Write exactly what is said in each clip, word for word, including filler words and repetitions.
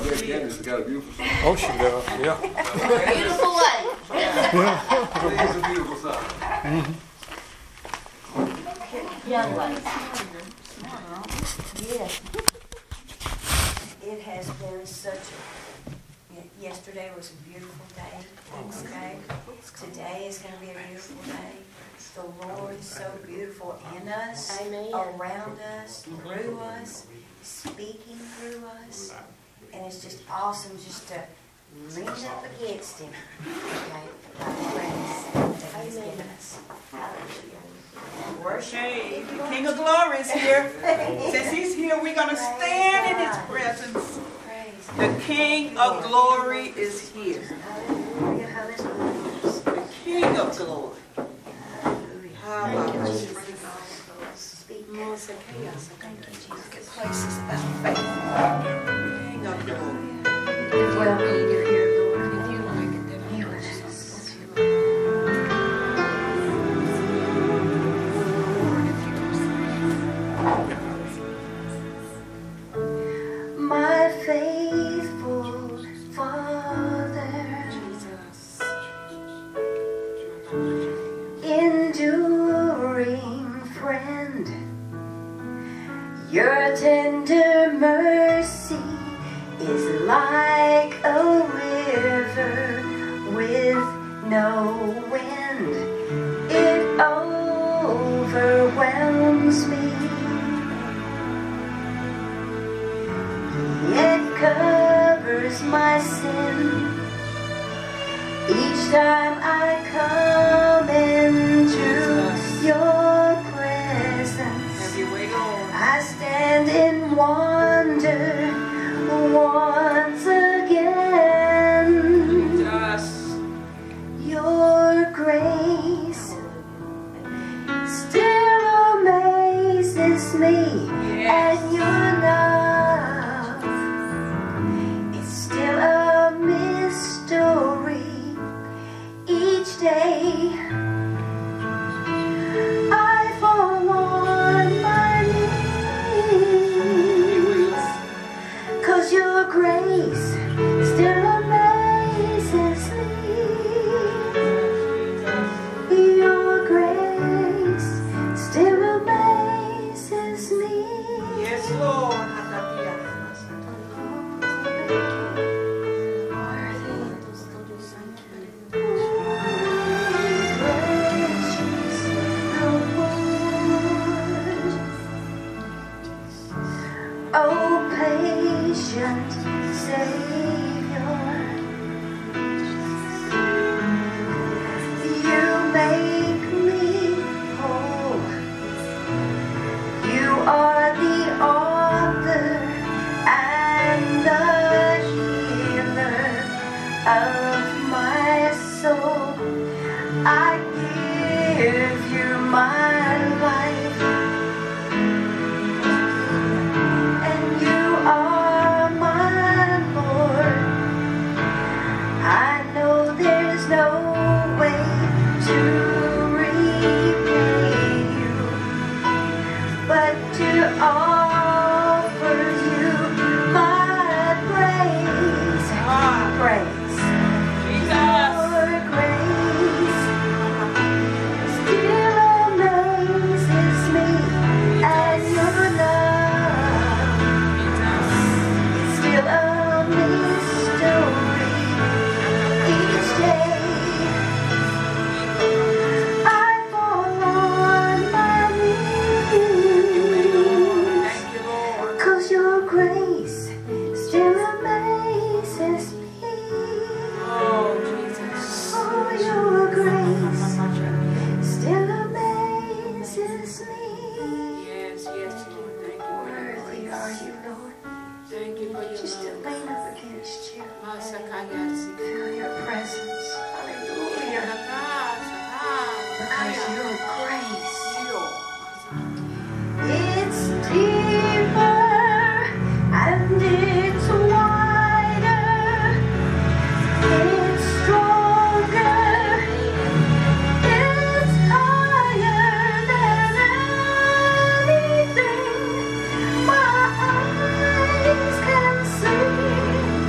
Candace got a beautiful son. Oh, she does, yeah. Beautiful life. It's a beautiful son. Young life. Yes. It has been such a, yesterday was a beautiful day, okay? Today is going to be a beautiful day. The Lord is so beautiful in us, Amen. around us, through us, speaking through us. And it's just awesome just to lean up against Him, okay? By the grace that He's given us. Hallelujah. Worship. The King of Glory is here. Since He's here, we're going to stand in His presence. The King of Glory is here. Hallelujah, hallelujah. The King of Glory. Hallelujah. Speak. Thank you, Jesus. Places by faith. King of Glory. If you need to hear, Lord, If you like it, then He I'll will just- my faithful Father, enduring friend, your tender mercy is like a river with no wind. It overwhelms me. It covers my sin each time I come into your presence. Have your way on. I stand in wonder once again. Jesus. Your grace still amazes me, Yes. and your love is still a mystery. Each day I fall on my knees, 'cause your grace still amazes me. Your grace still amazes me. Yes, Lord. Oh, patient Savior, you make me whole. You are the author and the healer of my soul. I give you my life, and you are my Lord. I know there's no way to repay you, but to offer you my praise, praise. Jesus. Your grace still amazes me, and your love is still a mystery. Each day I fall on my knees, Thank you, Lord. 'cause your grace still amazes me. Oh, Jesus. Oh, your grace still amazes me. Yes, yes, Lord. Thank you. Worthy are you, Lord. Thank you for your Just to love. lean up against you. Masakayasi. Feel your presence. Hallelujah. Because Sakayasi. your grace, it's deeper and it's wider. It's stronger. It's higher than anything my eyes can see.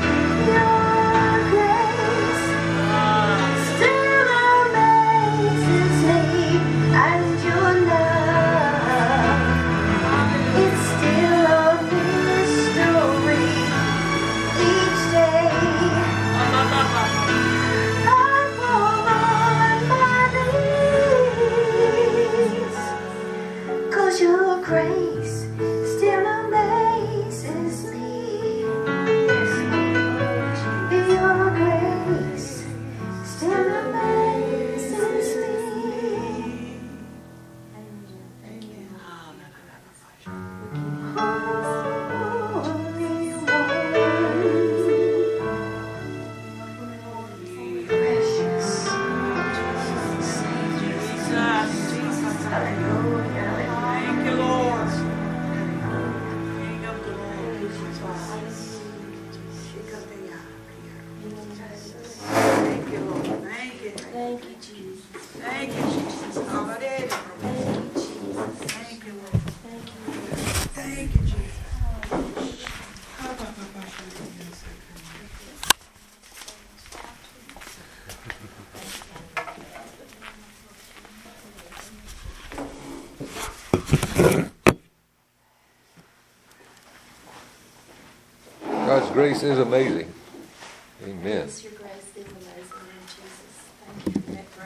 God's grace is amazing. Amen. Yes, your grace is amazing, Lord Jesus. Thank you for that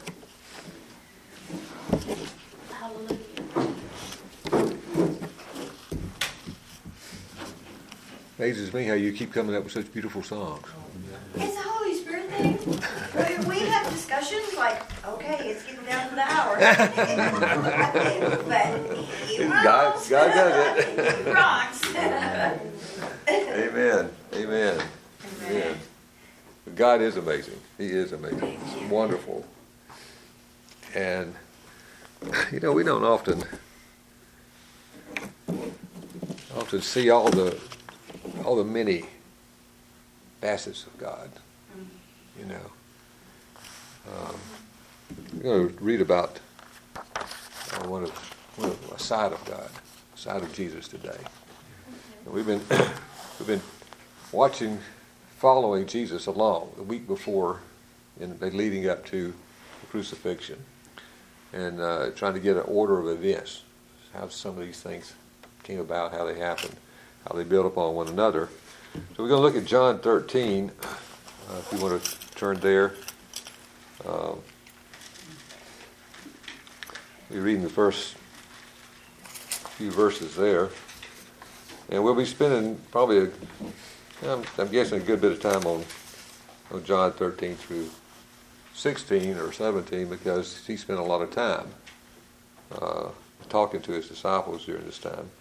grace. Hallelujah. Amazes me how you keep coming up with such beautiful songs. It's a Holy Spirit thing. We we have discussions like, okay, it's getting down to the hour. But he God, rules. God does it. He rocks. Amen. Amen. Amen. But God is amazing. He is amazing. He's wonderful. And, you know, we don't often often see all the all the many facets of God. You know. Um, we're going to read about uh, one of, one of a side of God, a side of Jesus today. And we've been we've been watching, following Jesus along the week before, and leading up to the crucifixion, and uh, trying to get an order of events, how some of these things came about, how they happened, how they build upon one another. So we're going to look at John thirteen. Uh, if you want to turn there. Um, we're reading the first few verses there. And we'll be spending probably, a, I'm, I'm guessing, a good bit of time on, on John thirteen through sixteen or seventeen, because he spent a lot of time uh, talking to his disciples during this time.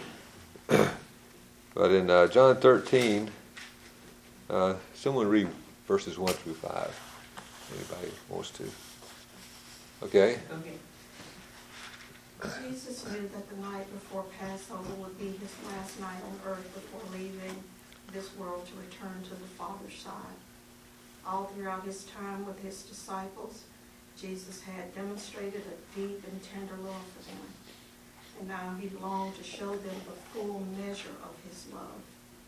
But in uh, John thirteen, uh, someone read verses one through five. Anybody wants to? Okay. Okay. Jesus knew that the night before Passover would be his last night on earth before leaving this world to return to the Father's side. All throughout his time with his disciples, Jesus had demonstrated a deep and tender love for them, and now he longed to show them the full measure of his love.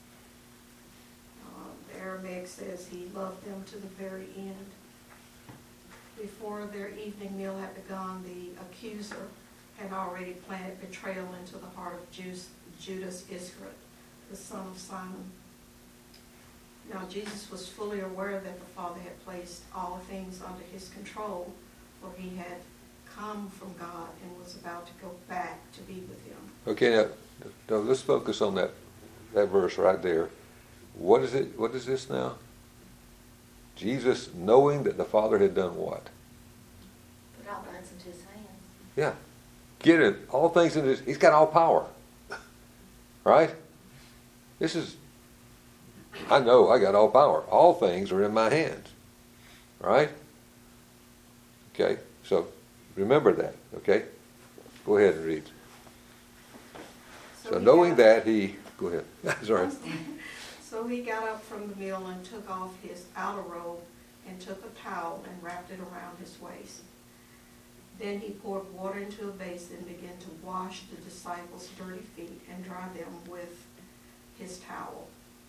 Uh, the Aramaic says he loved them to the very end. Before their evening meal had begun, the accuser had already planted betrayal into the heart of Judas Iscariot, the son of Simon. Now Jesus was fully aware that the Father had placed all things under his control, for he had come from God and was about to go back to be with him. Okay, now, now let's focus on that that verse right there. What is it? What is this now? Jesus, knowing that the Father had done what? Put all things into his hands. Yeah. Get it. All things in his, he's got all power. Right? This is, I know I got all power. All things are in my hands. Right? Okay, so remember that, okay? Go ahead and read. So, he knowing got, that, he, go ahead. Sorry. So he got up from the meal and took off his outer robe and took a towel and wrapped it around his waist. Then he poured water into a basin and began to wash the disciples' dirty feet and dry them with his towel.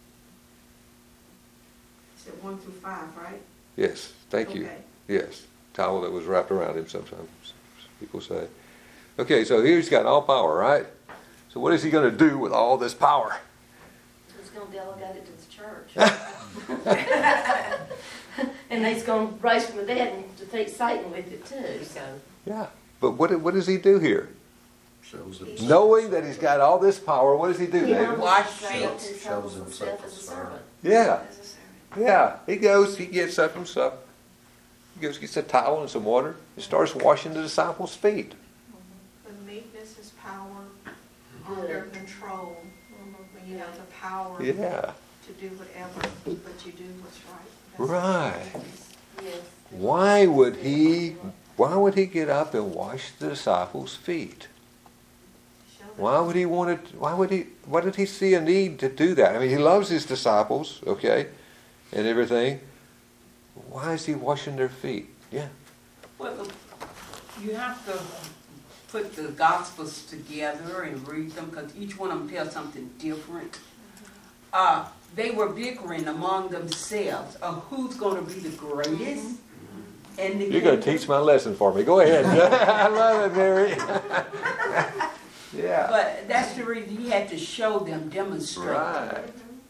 He said one through five, right? Yes, thank Okay. you. Yes, towel that was wrapped around him sometimes, people say. Okay, so here he's got all power, right? So what is he going to do with all this power? He's going to delegate it to the church. And he's going to raise from the dead and defeat Satan with it too. So. Yeah, but what what does he do here? Shows Knowing that he's got all this power, what does he do, He David? Wash humbles feet. himself himself as a servant. Yeah, yeah. He goes, he gets up himself. He goes, gets a towel and some water, and starts washing the disciples' feet. The meekness is power under control. When you have the power Yeah. to do whatever, but you do what's right. That's Right. meekness. Yes. Why would he? Why would he get up and wash the disciples' feet? Show them. Why would he want it? Why would he? Why did he see a need to do that? I mean, he loves his disciples, okay, and everything. Why is he washing their feet? Yeah. Well, you have to put the Gospels together and read them, because each one of them tells something different. Uh, they were bickering among themselves of who's going to be the greatest. And the You're going to teach my lesson for me. Go ahead. I love it, Mary. Yeah. But that's the reason he had to show them, demonstrate. Right.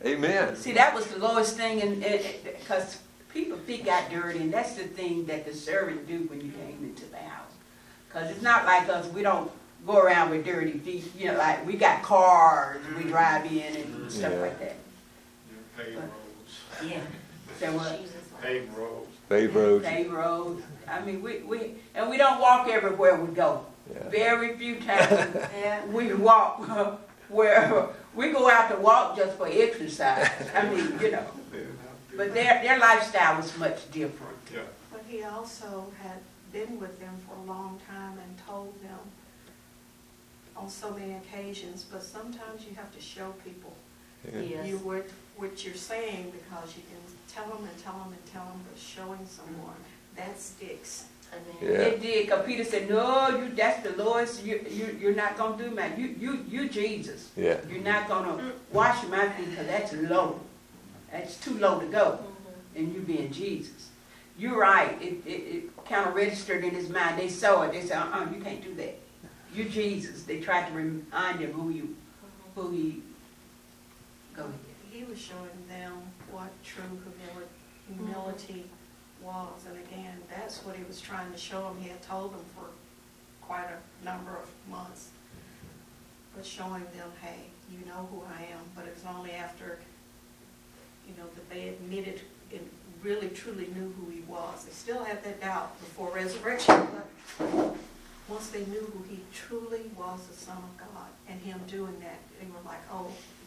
Amen. See, that was the lowest thing, and because people feet got dirty, and that's the thing that the servant do when you came into the house. Because it's not like us, we don't go around with dirty feet. You know, like we got cars, we drive in and stuff Yeah. like that. Paved roads. Yeah. So what? Jesus. Paved roads. Paved roads. Paved roads. I mean, we, we, and we don't walk everywhere we go. Yeah. Very few times Yeah. we walk where we go out to walk just for exercise. I mean, you know. But their, their lifestyle was much different. Yeah. But he also had been with them for a long time and told them on so many occasions, but sometimes you have to show people Yes. you what, what you're saying, because you can tell them and tell them and tell them, but showing someone, that sticks. Amen. Yeah. It did, because Peter said, no, you, that's the lowest, you, you, you're not going to do that. You, you, you Jesus. Yeah. You're not going to wash my feet, because that's low. That's too low to go. And you being Jesus. You're right. It, it, it kind of registered in his mind. They saw it. They said, uh-uh, you can't do that. You're Jesus. They tried to remind him who you, who he, go ahead. He was showing them what true humili- humility was, and again, that's what he was trying to show them. He had told them for quite a number of months, but showing them, hey, you know who I am. But it was only after, you know, that they admitted and really truly knew who he was. They still had that doubt before resurrection, but once they knew who he truly was, the Son of God, and him doing that, they were like, oh,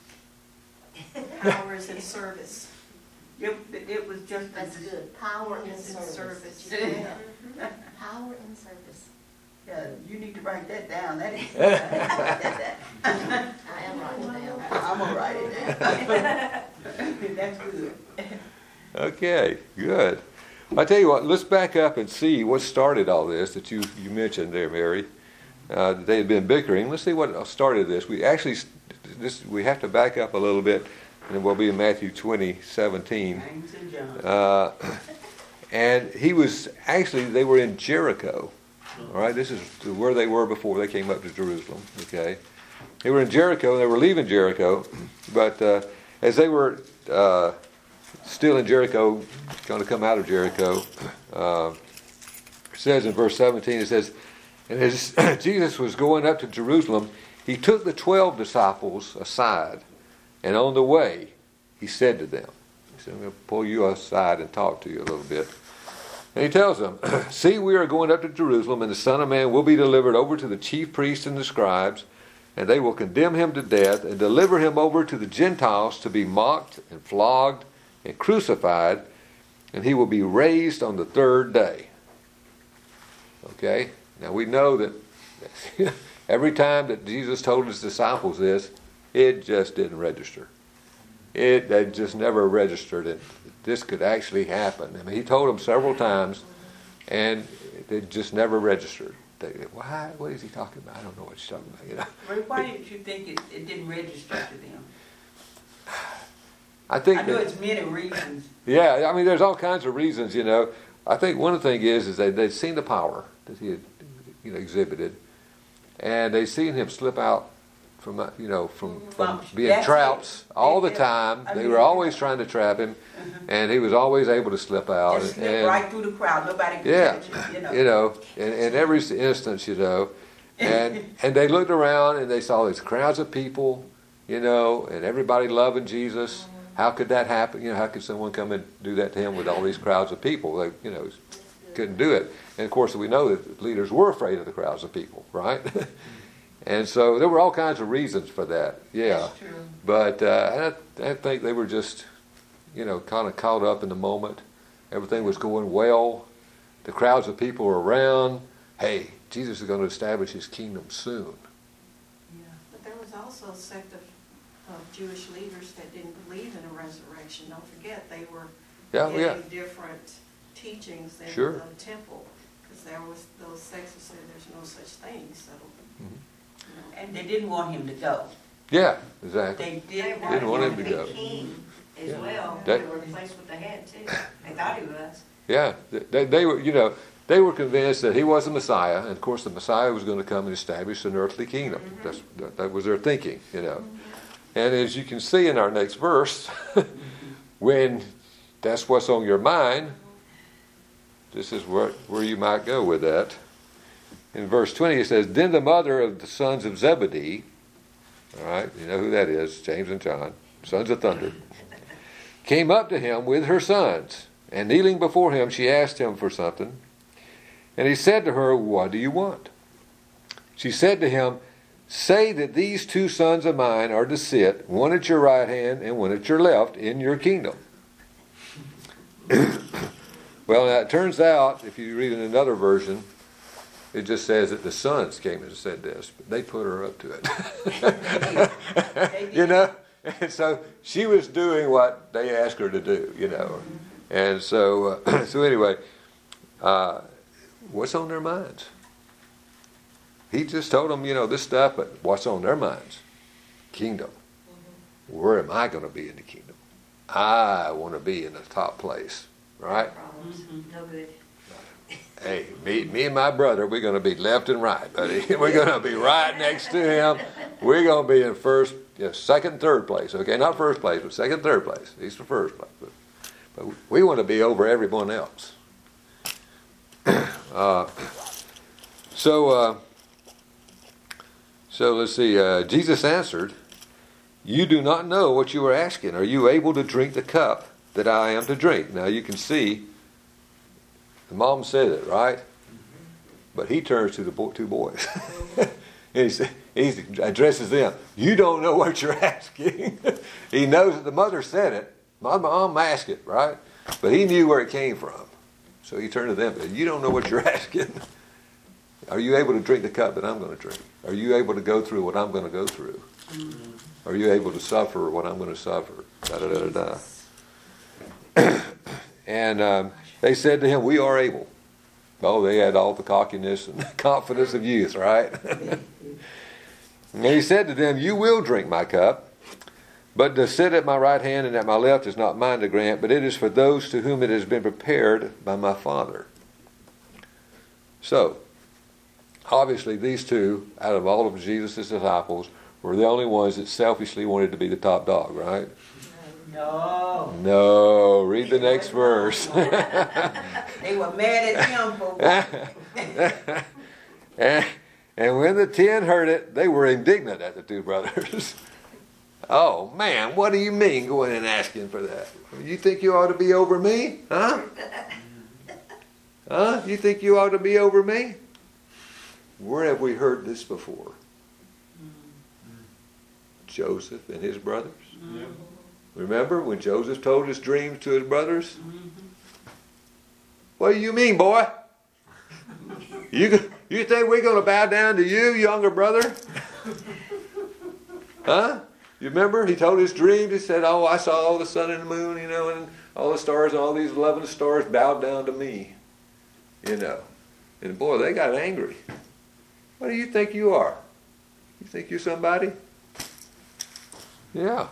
power is in service. It, it was just, That's good. Power in It's in service. service. Yeah. Power in service. yeah, you need to write that down. That is, I am writing down. I'm gonna write it down. That's good. Okay, good. I tell you what, let's back up and see what started all this that you, you mentioned there, Mary. Uh, they had been bickering. Let's see what started this. We actually, this we have to back up a little bit, and we'll be in Matthew twenty, seventeen. James and John. Uh, and he was, actually, they were in Jericho. All right, this is where they were before they came up to Jerusalem, okay? They were in Jericho, and they were leaving Jericho, but uh, as they were uh, still in Jericho, going to come out of Jericho, uh, it says in verse seventeen, it says, and as Jesus was going up to Jerusalem, he took the twelve disciples aside, and on the way, he said to them, he said, I'm going to pull you aside and talk to you a little bit. And he tells them, see, we are going up to Jerusalem, and the Son of Man will be delivered over to the chief priests and the scribes, and they will condemn him to death and deliver him over to the Gentiles to be mocked and flogged and crucified, and he will be raised on the third day. Okay? Now we know that every time that Jesus told his disciples this, it just didn't register. It they just never registered that this could actually happen. I mean, he told them several times, and it just never registered. They, why? What is he talking about? I don't know what he's talking about. You know. Ray, why did you think it, it didn't register to them? I think I know that, it's many reasons. yeah. I mean, there's all kinds of reasons. You know. I think one of the things is is they they'd seen the power that he had, you know, exhibited, and they'd seen him slip out from uh, you know from, from From- being that's traps it. all the Yeah. time. I They mean- were always trying to trap him, and he was always able to slip out. Just and, slip and- right through the crowd. Nobody could Yeah, catch it, you know. you know, in, in every instance, you know, and and they looked around and they saw these crowds of people, you know, and everybody loving Jesus. How could that happen? You know, how could someone come and do that to him with all these crowds of people? They, you know, couldn't do it. And of course, we know that leaders were afraid of the crowds of people, right? And so there were all kinds of reasons for that. Yeah, That's true. but uh, I, I think they were just, you know, kind of caught up in the moment. Everything was going well. The crowds of people were around. Hey, Jesus is going to establish his kingdom soon. Yeah. But there was also a sect of, of Jewish leaders that didn't believe in a resurrection. Don't forget, they were Yeah, getting yeah. different teachings in Sure. the temple, because there was those sects that said there's no such thing. So, Mhm. you know, And they didn't want him to go. Yeah, exactly. They They did Didn't want him to be go. king as Yeah. well. That- They were replaced with the head too. They thought he was. Yeah, they, they were, you know, they were convinced that he was the Messiah, and of course the Messiah was going to come and establish an earthly kingdom. That's, that, that was their thinking, you know. And as you can see in our next verse, when that's what's on your mind, this is where, where you might go with that. In verse twenty it says, then the mother of the sons of Zebedee, all right, you know who that is, James and John, sons of thunder, came up to him with her sons, and kneeling before him she asked him for something. And he said to her, what do you want? She said to him, say that these two sons of mine are to sit, one at your right hand and one at your left, in your kingdom. Well, now it turns out, if you read in another version, it just says that the sons came and said this, but they put her up to it. You know? And so she was doing what they asked her to do, you know. And so, uh, so anyway, uh, what's on their minds? He just told them, you know, this stuff, but what's on their minds? Kingdom. Where am I going to be in the kingdom? I want to be in the top place, right? No good. Hey, me, me and my brother, we're going to be left and right, buddy. We're going to be right next to him. We're going to be in first, you know, second, third place. Okay, not first place, but second, third place. He's the first place. But, but we want to be over everyone else. uh, so, uh, so let's see. Uh, Jesus answered, you do not know what you are asking. Are you able to drink the cup that I am to drink? Now you can see, the mom said it, right? But he turns to the bo- two boys. he, he addresses them. You don't know what you're asking. He knows that the mother said it. My mom asked it, right? But he knew where it came from. So he turned to them and said, you don't know what you're asking. Are you able to drink the cup that I'm going to drink? Are you able to go through what I'm going to go through? Are you able to suffer what I'm going to suffer? Da, da, da, da, da. And um, they said to him, we are able. Oh, they had all the cockiness and confidence of youth, right? And he said to them, you will drink my cup, but to sit at my right hand and at my left is not mine to grant, but it is for those to whom it has been prepared by my Father. So, obviously these two, out of all of Jesus' disciples, were the only ones that selfishly wanted to be the top dog, right? No. No. Read the next verse. They were mad at him for what? and, and when the ten heard it, they were indignant at the two brothers. Oh, man, what do you mean going and asking for that? You think you ought to be over me? Huh? Huh? You think you ought to be over me? Where have we heard this before? Joseph and his brothers. Yeah. Remember when Joseph told his dreams to his brothers? Mm-hmm. What do you mean, boy? You you think we're going to bow down to you, younger brother? Huh? You remember? He told his dreams. He said, oh, I saw all the sun and the moon, you know, and all the stars, and all these eleven stars bowed down to me. You know. And boy, they got angry. What do you think you are? You think you're somebody? Yeah.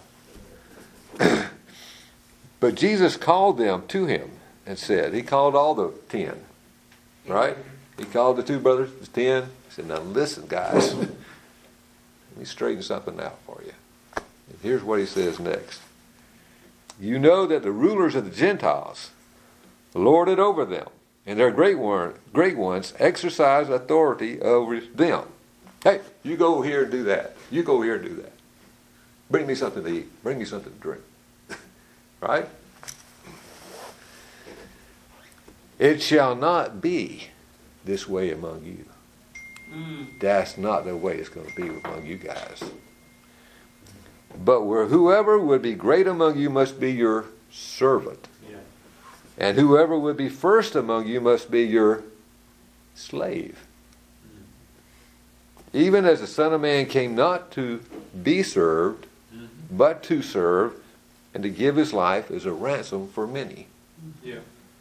But Jesus called them to him and said, he called all the ten, right? He called the two brothers, the ten. He said, now listen, guys. Let me straighten something out for you. And here's what he says next. You know that the rulers of the Gentiles lord it over them, and their great one, great ones exercise authority over them. Hey, you go here and do that. You go here and do that. Bring me something to eat. Bring me something to drink. Right? It shall not be this way among you. Mm. That's not the way it's going to be among you guys. But where whoever would be great among you must be your servant. Yeah. And whoever would be first among you must be your slave. Mm. Even as the Son of Man came not to be served, mm-hmm. but to serve, and to give his life as a ransom for many. Yeah.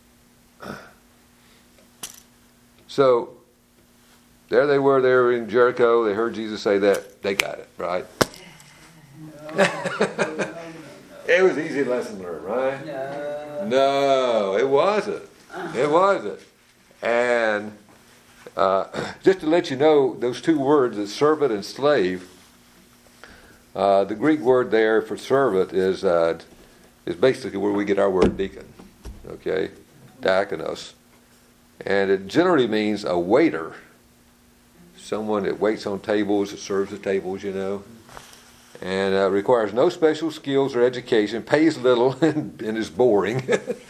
So, there they were, they were in Jericho, they heard Jesus say that, they got it, right? No. It was an easy lesson to learn, right? No. No, it wasn't. It wasn't. And uh, just to let you know, those two words, the servant and slave, Uh, the Greek word there for servant is uh, is basically where we get our word deacon. Okay, diakonos, and it generally means a waiter, someone that waits on tables, that serves the tables, you know, and uh, requires no special skills or education, pays little, and, and is boring.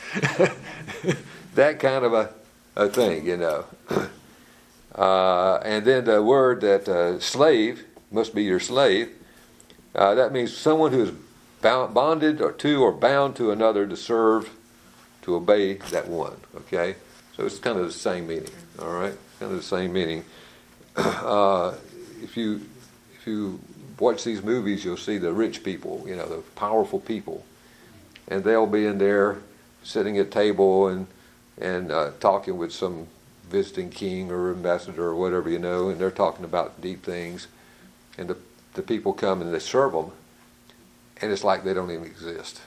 That kind of a, a thing, you know. Uh, and then the word that uh, slave must be your slave. Uh, that means someone who is bound, bonded or to or bound to another to serve, to obey that one. Okay, so it's kind of the same meaning. All right, kind of the same meaning. Uh, if you if you watch these movies, you'll see the rich people, you know, the powerful people, and they'll be in there sitting at table and and uh, talking with some visiting king or ambassador or whatever, you know, and they're talking about deep things, and the the people come and they serve them, and it's like they don't even exist.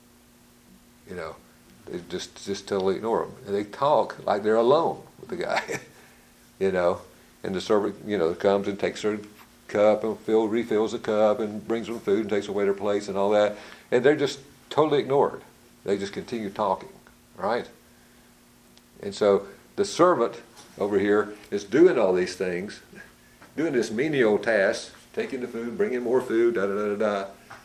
You know, they just just totally ignore them, and they talk like they're alone with the guy. You know, and the servant, you know, comes and takes their cup and fill, refills the cup and brings them food and takes away their plates and all that, and they're just totally ignored. They just continue talking, right? And so the servant over here is doing all these things, doing this menial task, taking the food, bringing more food, da da da da da.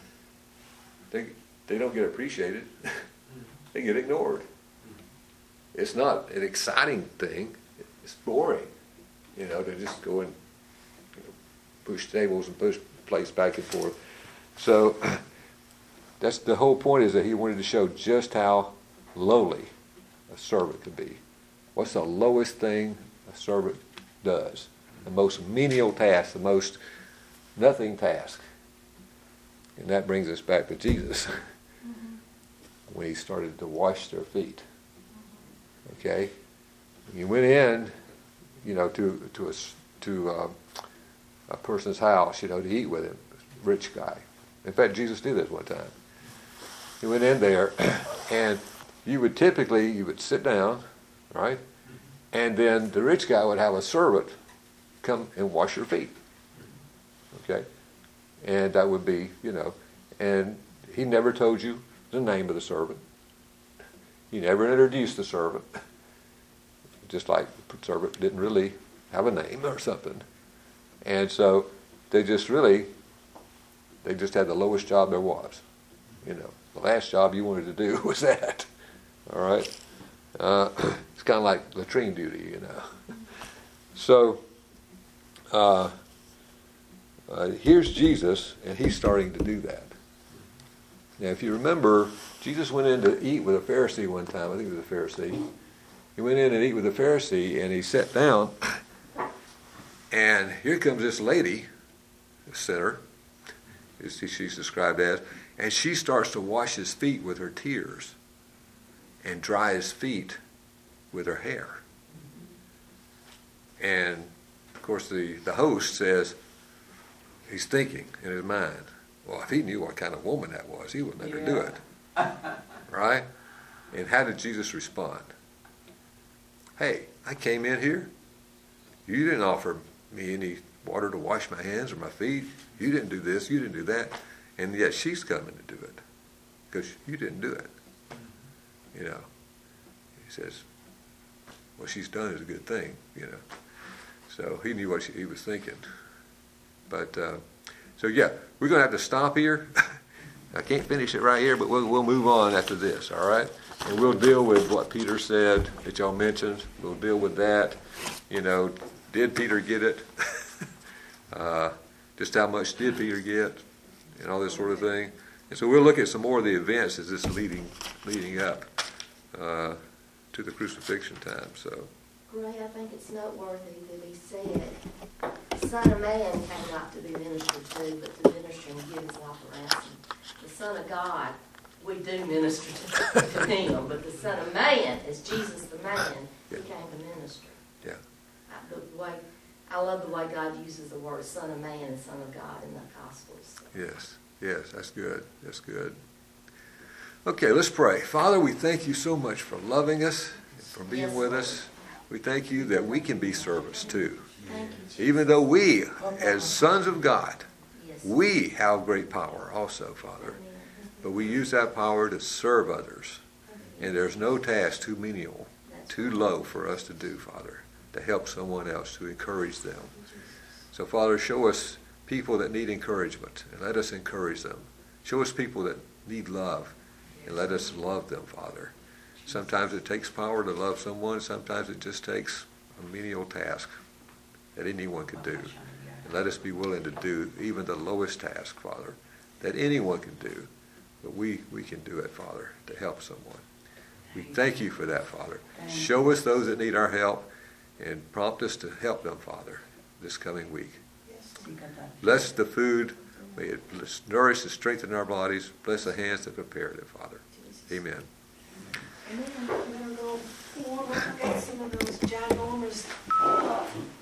They they don't get appreciated. They get ignored. It's not an exciting thing. It's boring. You know, to just go and you know, push tables and push plates back and forth. So that's the whole point, is that he wanted to show just how lowly a servant could be. What's the lowest thing a servant does? The most menial task, the most nothing task. And that brings us back to Jesus. Mm-hmm. When he started to wash their feet. Okay? He went in, you know, to to a, to uh, a person's house, you know, to eat with him, rich guy. In fact, Jesus did this one time. He went in there, and you would typically, you would sit down, right? And then the rich guy would have a servant come and wash your feet. Okay? And that would be, you know, and he never told you the name of the servant. He never introduced the servant. Just like the servant didn't really have a name or something. And so they just really, they just had the lowest job there was. You know, the last job you wanted to do was that. All right? Uh, it's kind of like latrine duty, you know. So, uh, uh, here's Jesus, and he's starting to do that. Now, if you remember, Jesus went in to eat with a Pharisee one time. I think it was a Pharisee. He went in and eat with a Pharisee, and he sat down, and here comes this lady, a sinner, as she's described as, and she starts to wash his feet with her tears and dry his feet with her hair. And, of course, the, the host says, he's thinking in his mind, well, if he knew what kind of woman that was, he would let yeah. her do it. Right? And how did Jesus respond? Hey, I came in here. You didn't offer me any water to wash my hands or my feet. You didn't do this. You didn't do that. And yet she's coming to do it because you didn't do it. You know, he says, what she's done is a good thing, you know. So he knew what she, he was thinking. But, uh, so yeah, we're going to have to stop here. I can't finish it right here, but we'll, we'll move on after this, all right? And we'll deal with what Peter said that y'all mentioned. We'll deal with that. You know, did Peter get it? uh, just how much did Peter get? And all this sort of thing. And so we'll look at some more of the events as this leading leading up uh, to the crucifixion time. So, Ray, I think it's noteworthy that he said, the Son of Man came not to be ministered to, but to minister and give his life a ransom. The Son of God, we do minister to, to him, but the Son of Man, as Jesus the man, he yeah. came to minister. Yeah. I, the way, I love the way God uses the word Son of Man and Son of God in the Gospels. Yes, yes, that's good. That's good. Okay, let's pray. Father, we thank you so much for loving us, for being yes, with Lord. us. We thank you that we can be servants too. Thank you, Jesus. Even though we, as sons of God, Yes, We have great power also, Father. But we use that power to serve others. And there's no task too menial, too low for us to do, Father, to help someone else, to encourage them. So, Father, show us people that need encouragement, and let us encourage them. Show us people that need love, and let us love them, Father. Sometimes it takes power to love someone. Sometimes it just takes a menial task that anyone can do. And let us be willing to do even the lowest task, Father, that anyone can do. But we, we can do it, Father, to help someone. We thank you for that, Father. Show us those that need our help and prompt us to help them, Father, this coming week. Bless the food. May it nourish and strengthen our bodies. Bless the hands that prepared it, Father. Amen. And then we're gonna go forward, get some of those ginormous uh,